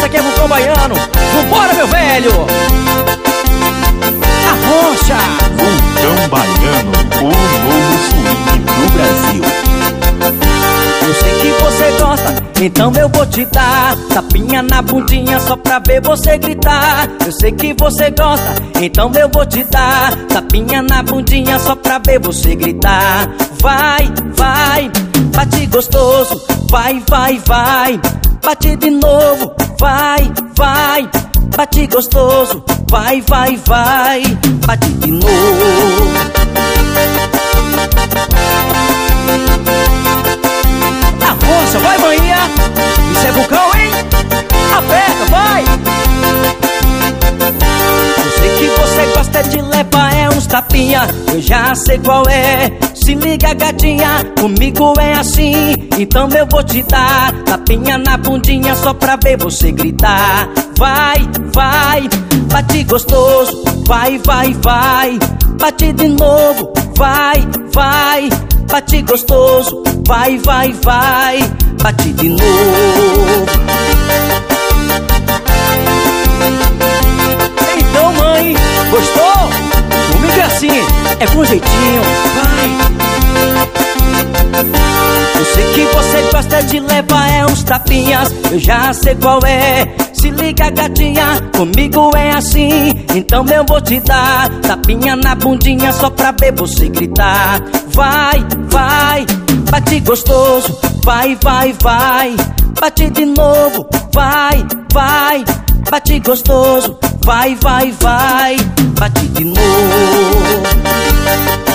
aqui é Vulcão Baiano. Vambora, meu velho! Arrocha! Vulcão Baiano, o novo swing do Brasil. Eu sei que você gosta, então eu vou te dar tapinha na bundinha só pra ver você gritar. Eu sei que você gosta, então eu vou te dar tapinha na bundinha só pra ver você gritar. Vai, vai, bate gostoso, vai, vai, vai. Bate de novo, vai, vai. Bate gostoso, vai, vai, vai. Bate de novo. Arrocha, vai, maninha. Isso é vulcão, hein? Aperta, vai. Eu sei que você gosta de levar uns tapinha, eu já sei qual é. Se liga, gatinha, comigo é assim. Então eu vou te dar tapinha na bundinha só pra ver você gritar. Vai, vai, bate gostoso, vai, vai, vai. Bate de novo, vai, vai. Bate gostoso, vai, vai, vai. Bate de novo. Então, mãe, gostou? Comigo é assim, é com jeitinho, vai. Eu sei que você gosta de levar uns tapinhas, eu já sei qual é. Se liga, gatinha, comigo é assim. Então eu vou te dar tapinha na bundinha só pra ver você gritar. Vai, vai, bate gostoso, vai, vai, vai. Bate de novo, vai, vai. Bate gostoso, vai, vai, vai. Bate de novo.